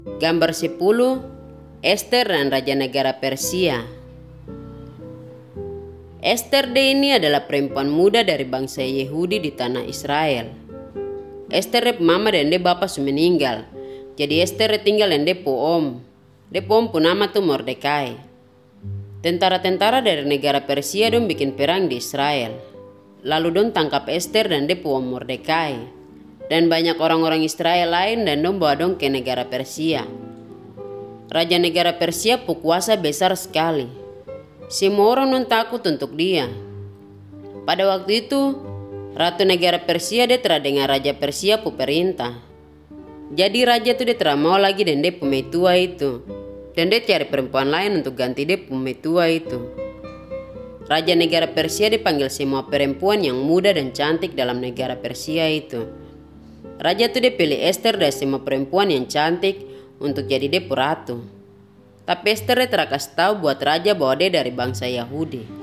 Gambar 10. Ester dan Raja Negara Persia. Ester ini adalah perempuan muda dari bangsa Yehudi di tanah Israel. Ester mama dan bapa sudah meninggal. Jadi Ester tinggal dan om. Om pun nama tuh Mordekai. Tentara-tentara dari negara Persia dong bikin perang di Israel. Lalu dong tangkap Ester dan om Mordekai. Dan banyak orang-orang Israel lain dan dong bawa dong ke negara Persia. Raja negara Persia berkuasa besar sekali. Semua orang non takut untuk dia. Pada waktu itu, ratu negara Persia dia telah dengar raja Persia perintah. Jadi raja itu dia telah mau lagi dan dia pemetua itu. Dan dia cari perempuan lain untuk ganti dia pemetua itu. Raja negara Persia dipanggil semua perempuan yang muda dan cantik dalam negara Persia itu. Raja itu dia pilih Ester dari semua perempuan yang cantik untuk jadi dia ratu. Tapi Ester dia kasih tahu buat raja bahwa dia dari bangsa Yahudi.